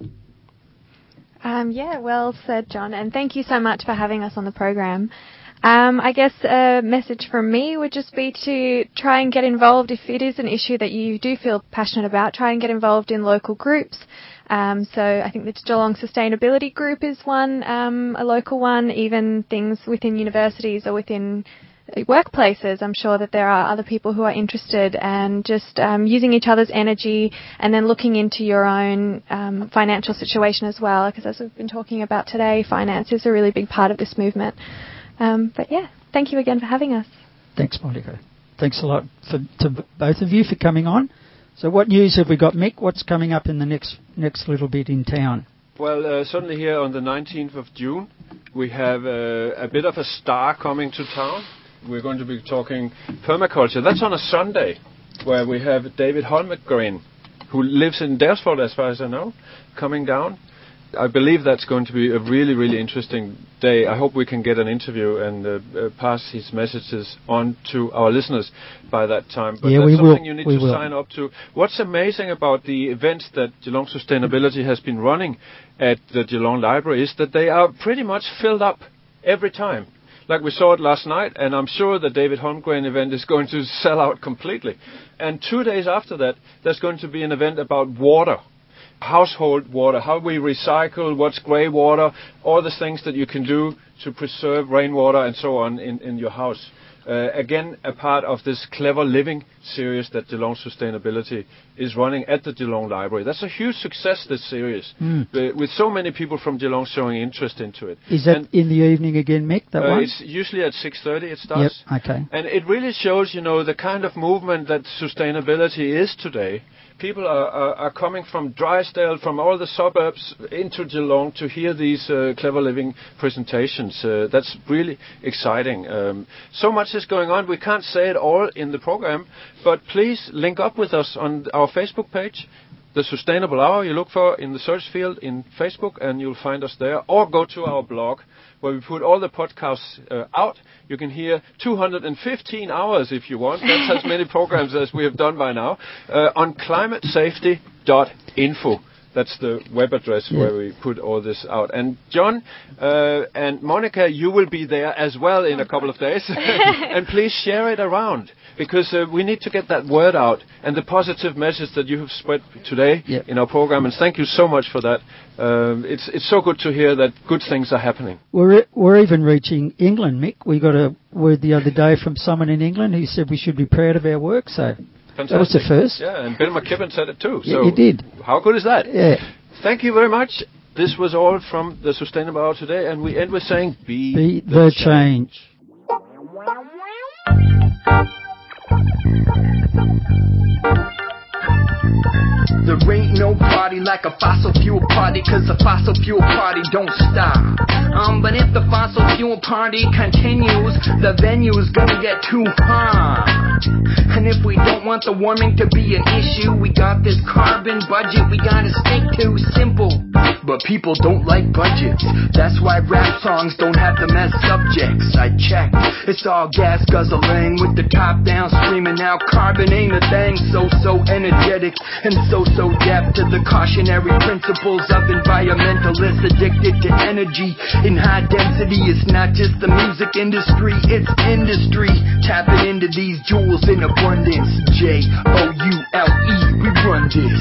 Um, yeah, well said, John, and thank you so much for having us on the program. Um, I guess a message from me would just be to try and get involved if it is an issue that you do feel passionate about. Try and get involved in local groups. Um, so I think the Geelong Sustainability Group is one, um, a local one, even things within universities or within workplaces. I'm sure that there are other people who are interested, and just um, using each other's energy and then looking into your own um, financial situation as well, because as we've been talking about today, finance is a really big part of this movement. Um, but yeah, thank you again for having us.
Thanks, Monica. Thanks a lot for, to both of you for coming on. So what news have we got, Mick? What's coming up in the next next little bit in town?
Well, uh, certainly here on the nineteenth of June, we have uh, a bit of a star coming to town. We're going to be talking permaculture. That's on a Sunday, where we have David Holmgren, who lives in Daresford, as far as I know, coming down. I believe that's going to be a really, really interesting day. I hope we can get an interview and uh, uh, pass his messages on to our listeners by that time. But
yeah,
that's
we
something
will.
you need
we
to
will.
sign up to. What's amazing about the events that Geelong Sustainability has been running at the Geelong Library is that they are pretty much filled up every time. Like we saw it last night, and I'm sure the David Holmgren event is going to sell out completely. And two days after that, there's going to be an event about water. Household water, how we recycle, what's grey water, all the things that you can do to preserve rainwater and so on in, in your house. Uh, again, a part of this Clever Living series that Geelong Sustainability is running at the Geelong Library. That's a huge success, this series,
mm.
uh, with so many people from Geelong showing interest into it.
Is that
and
in the evening again, Mick, that
uh,
one?
It's usually at six thirty it starts.
Yep, okay.
And it really shows, you know, the kind of movement that sustainability is today. People are, are, are coming from Drysdale, from all the suburbs into Geelong to hear these uh, Clever Living presentations. Uh, that's really exciting. Um, so much is going on. We can't say it all in the program, but please link up with us on our Facebook page, The Sustainable Hour. You look for in the search field in Facebook and you'll find us there, or go to our blog where we put all the podcasts uh, out. You can hear two hundred fifteen hours if you want. That's as many programs as we have done by now, uh, on climate safety dot info. That's the web address yeah. where we put all this out. And John uh, and Monica, you will be there as well in a couple of days. And please share it around, because uh, we need to get that word out and the positive message that you have spread today yep. in our program. And thank you so much for that. Um, it's it's so good to hear that good things are happening.
We're we're even reaching England, Mick. We got a word the other day from someone in England who said we should be proud of our work. So
fantastic.
That was the first.
Yeah, and Bill McKibben said it too.
Yeah,
so
he did.
How good is that?
Yeah.
Thank you very much. This was all from the Sustainable Hour today, and we end with saying, be,
be
the,
the change. change.
There ain't no party like a fossil fuel party, cause the fossil fuel party don't stop. Um, but if the fossil fuel party continues, the venue's gonna get too hot. And if we don't want the warming to be an issue, we got this carbon budget we gotta stick to. Simple. But people don't like budgets. That's why rap songs don't have them as subjects. I checked. It's all gas guzzling with the top down screaming out carbon ain't a thing. So, so energetic and so, so deaf to the cautionary principles of environmentalists addicted to energy in high density. It's not just the music industry, it's industry tapping into these jewels in abundance. J O U L E, we run this.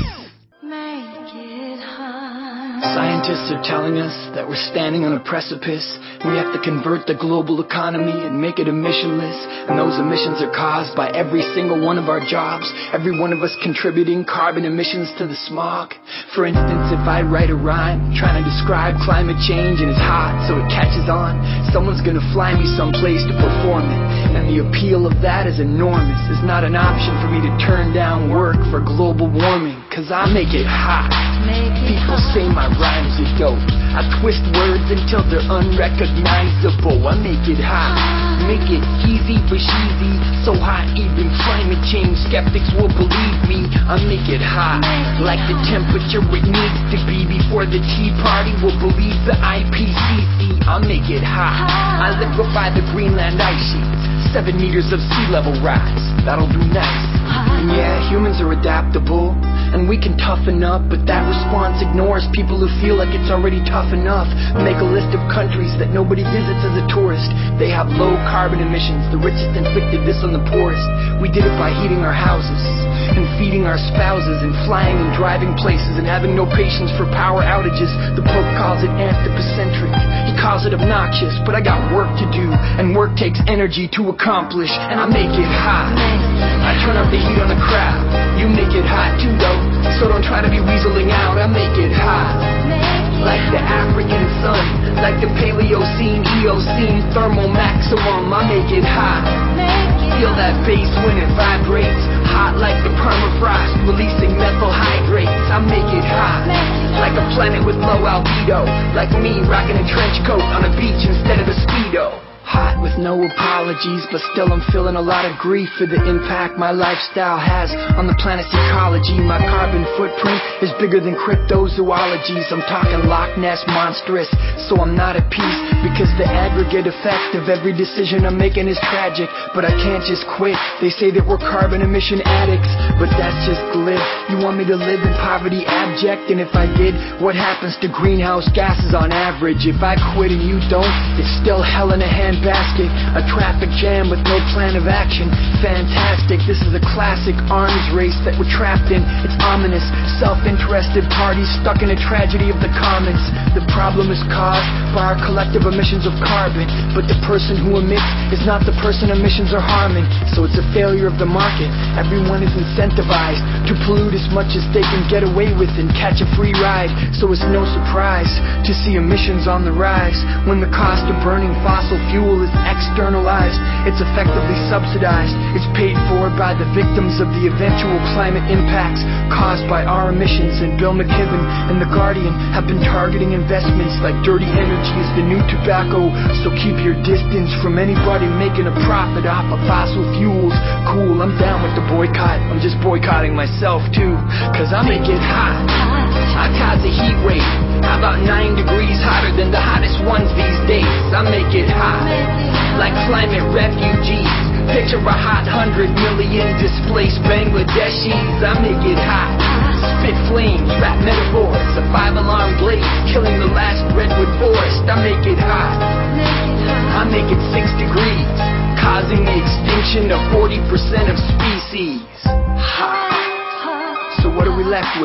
Scientists are telling us that we're standing on a precipice. We have to convert the global economy and make it emissionless. And those emissions are caused by every single one of our jobs. Every one of us contributing carbon emissions to the smog. For instance, if I write a rhyme trying to describe climate change and it's hot so it catches on, someone's gonna fly me someplace to perform it. And the appeal of that is enormous. It's not an option for me to turn down work for global warming, cause I make it hot. People say my rhymes are dope. I twist words until they're unrecognizable. I make it hot, make it easy for cheesy. So hot even climate change skeptics will believe me. I make it hot, like the temperature it needs to be before the Tea Party will believe the I P C C. I make it hot, I liquefy the Greenland ice sheets. Seven meters of sea level rise, that'll do nice. And yeah, humans are adaptable, and we can toughen up, but that response ignores people who feel like it's already tough enough. Make a list of countries that nobody visits as a tourist. They have low carbon emissions, the richest inflicted this on the poorest. We did it by heating our houses, and feeding our spouses, and flying and driving places, and having no patience for power outages. The Pope calls it anthropocentric, he calls it obnoxious, but I got work to do, and work takes energy to accomplish, and I make it hot. I turn up the heat on the crowd. You make it hot too though, so don't try to be weaseling out. I make it hot, like the African sun, like the Paleocene, Eocene, thermal maximum. I make it hot. Feel that bass when it vibrates, hot like the permafrost, releasing methyl hydrates. I make it hot, like a planet with low albedo, like me rocking a trench coat on a beach instead of a Speedo. Hot with no apologies, but still I'm feeling a lot of grief for the impact my lifestyle has on the planet's ecology. My carbon footprint is bigger than cryptozoologies. I'm talking Loch Ness monstrous, so I'm not at peace, because the aggregate effect of every decision I'm making is tragic. But I can't just quit. They say that we're carbon emission addicts, but that's just glib. You want me to live in poverty abject? And if I did, what happens to greenhouse gases on average? If I quit and you don't, it's still hell in a hand basket, a traffic jam with no plan of action. Fantastic, this is a classic arms race that we're trapped in. It's ominous, self-interested parties stuck in a tragedy of the commons. The problem is caused by our collective emissions of carbon, but the person who emits is not the person emissions are harming. So it's a failure of the market. Everyone is incentivized to pollute as much as they can get away with and catch a free ride. So it's no surprise to see emissions on the rise. When the cost of burning fossil fuel is externalized, it's effectively subsidized. It's paid for by the victims of the eventual climate impacts caused by our emissions. And Bill McKibben and The Guardian have been targeting investments like dirty energy is the new tobacco. So keep your distance from anybody making a profit off of fossil fuels. Cool, I'm down with the boycott. I'm just boycotting myself too, cause I make it hot. I cause a heat wave, how about nine degrees hotter than the hottest ones these days? I make it hot, like climate refugees. Picture a hot hundred million displaced Bangladeshis. I make it hot, spit flames, rap metaphors, a five-alarm blaze killing the last redwood forest. I make it hot, I make it six degrees, causing the extinction of forty percent of species. Hot. So what are we left with?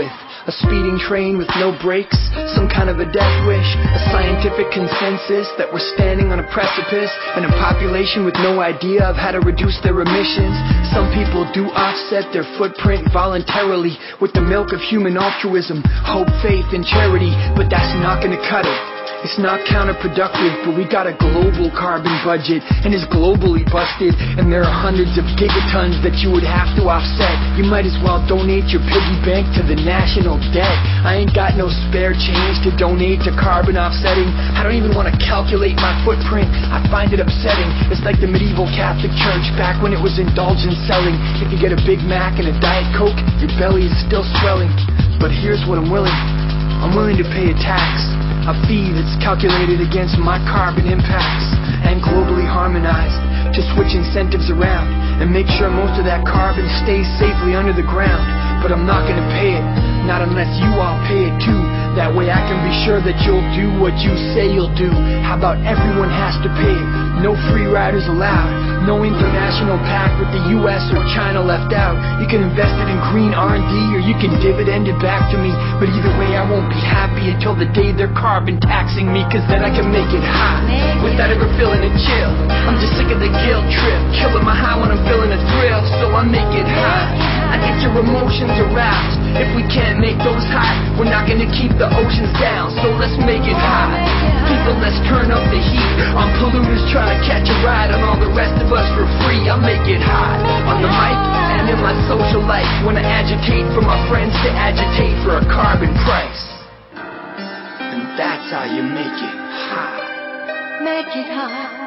A speeding train with no brakes, some kind of a death wish, a scientific consensus that we're standing on a precipice, and a population with no idea of how to reduce their emissions. Some people do offset their footprint voluntarily with the milk of human altruism, hope, faith, and charity, but that's not gonna cut it. It's not counterproductive, but we got a global carbon budget, and it's globally busted, and there are hundreds of gigatons that you would have to offset. You might as well donate your piggy bank to the national debt. I ain't got no spare change to donate to carbon offsetting. I don't even want to calculate my footprint. I find it upsetting. It's like the medieval Catholic Church back when it was indulgence selling. If you get a Big Mac and a Diet Coke, your belly is still swelling. But here's what I'm willing. I'm willing to pay a tax, a fee that's calculated against my carbon impacts and globally harmonized to switch incentives around and make sure most of that carbon stays safely under the ground. But I'm not gonna pay it, not unless you all pay it too. That way I can be sure that you'll do what you say you'll do. How about everyone has to pay it? No free riders allowed. No international pact with the U S or China left out. You can invest it in green R and D or you can dividend it back to me. But either way I won't be happy until the day they're carbon taxing me, cause then I can make it hot without ever feeling a chill. I'm just sick of the guilt trip, killing my high when I'm feeling a thrill. So I make it hot, I get your emotions aroused. If we can't make those hot, we're not gonna keep the oceans down. So let's make it hot. People, let's turn up the heat on polluters trying to catch a ride on all the rest of us for free. I make it hot on the mic and in my social life when I agitate for my friends to agitate for a carbon price. And that's how you make it hot.
Make it hot.